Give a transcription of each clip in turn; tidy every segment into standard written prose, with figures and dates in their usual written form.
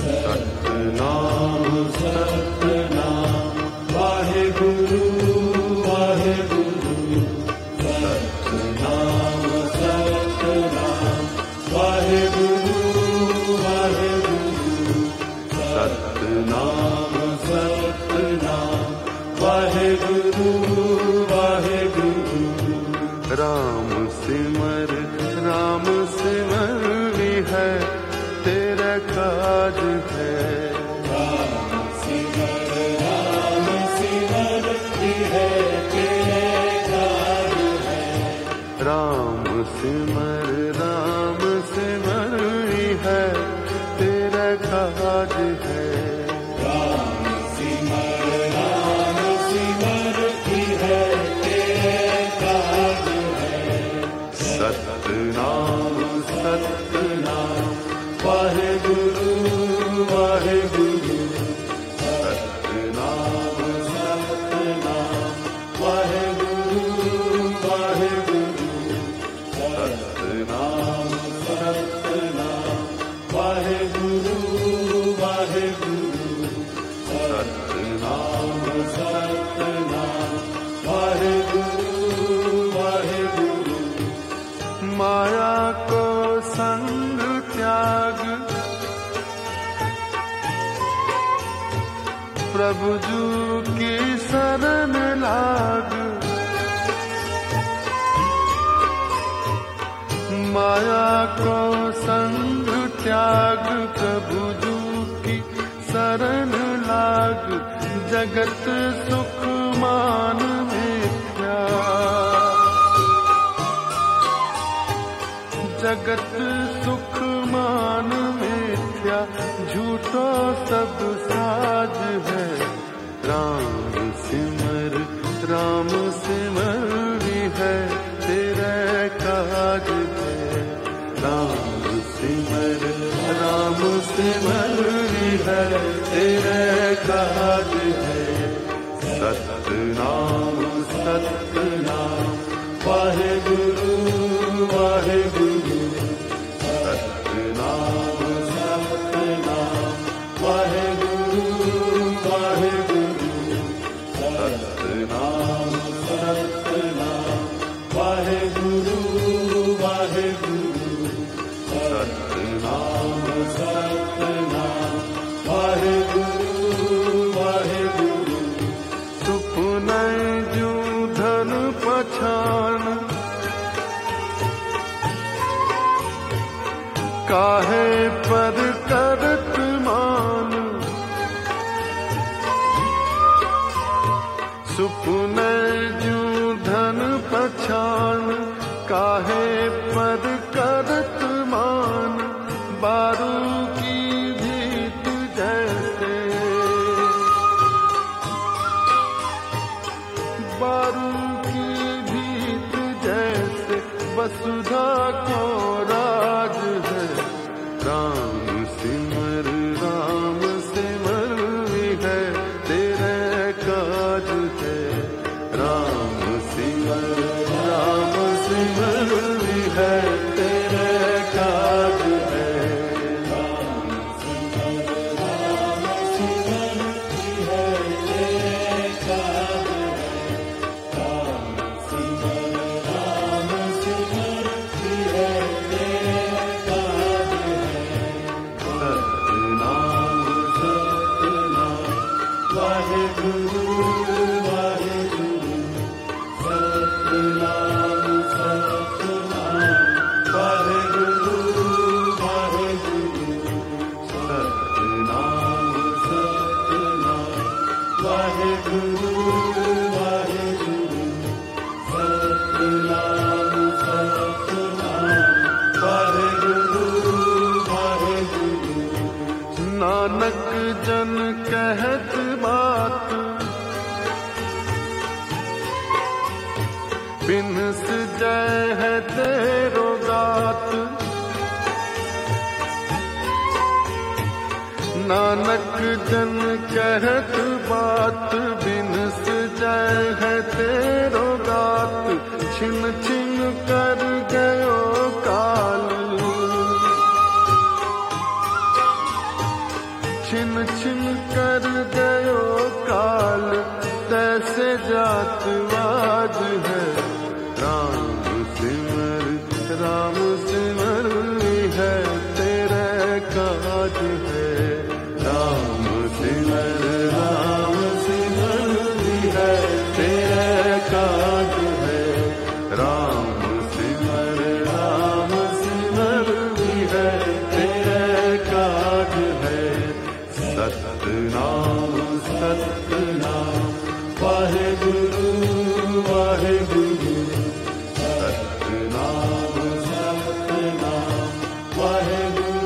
सतनाम सतनाम वाहेगुरु वाहेगुरु। सतनाम सतनाम वाहेगुरु वाहेगुरु। सतनाम सतनाम वाहेगुरु वाहेगुरु। राम सिमर है तेरा काज है। राम सिमर है तेरे काज है। राम सिमर है तेरा काज है। राम सिमर है तेरे काज है। सतनाम सतनाम वाहेगुरु वाहेगुरु। सतनाम सतनाम वाहेगुरु वाहेगुरु। सतनाम सतनाम वाहेगुरु वाहेगुरु। सतनाम सतनाम वाहेगुरु वाहेगुरु। माया को संग त्याग प्रभु जू की शरण लाग। माया को संग त्याग प्रभु जू की शरण लाग। जगत सुख मान मिथ्या जगत सुख मान मिथ्या झूठो सब साज है। राम सिमर है तेरा काज है। राम सिमर है तेरा काज है। सतनाम सतनाम वाहेगुरु वाहेगुरु। सतनाम सतनाम वाहेगुरु वाहेगुरु। सतनाम सतनाम वाहेगुरु वाहेगुरु। सतनाम सतनाम वाहेगुरु वाहेगुरु। सुपने जू धन पछान काहे पर करत मान। सुपने जू धन पछान काहे पर करत मान। बारू की भीत जैसे बारू की भीत जैसे वसुधा को राज है। राम सिमर है तेरे काज है। राम सिमर है तेरे काज है। राम सिमर है तेरे काज है। राम सिमर है तेरे काज है। सतनाम सतनाम वाहेगुरु वाहेगुरु। सतनाम सतनाम वाहेगुरु वाहेगुरु। सतनाम सतनाम वाहेगुरु वाहेगुरु। सतनाम सतनाम वाहेगुरु वाहेगुरु। नानक जन कहत बात बिनस जय है तेरो गात। नानक जन कहत बात बिनस जय है तेरो गात। छिन छिन कर गयो काल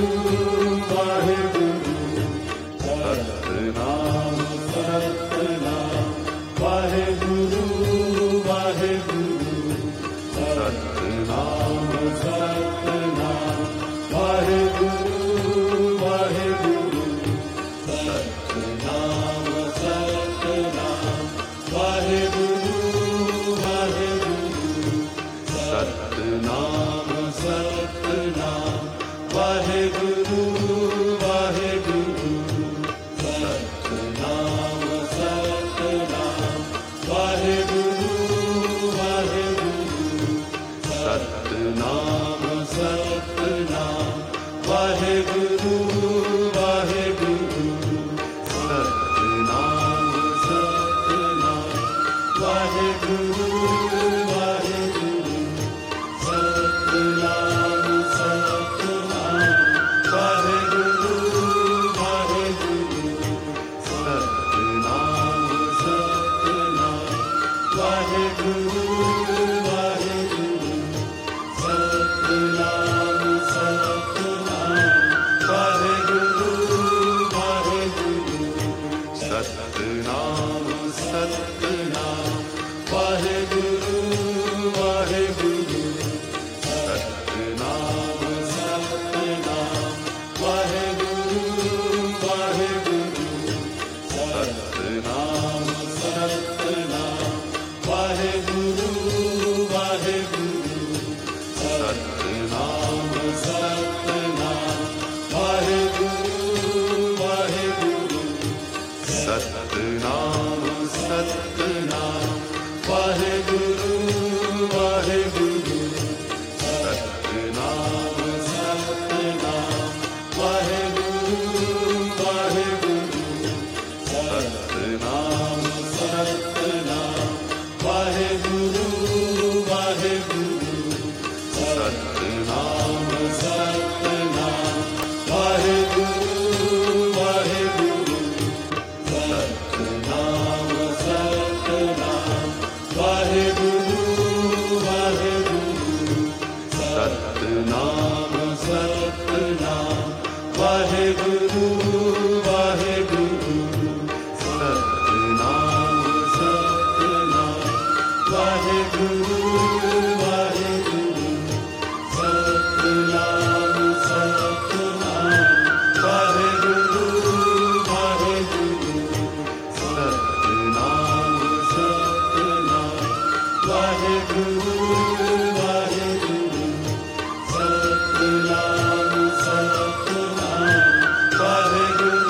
Shatnam, Shatnam, Vaheguru.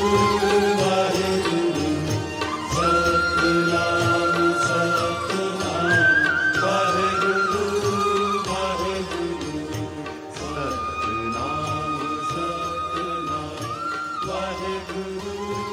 वाहेगुरु।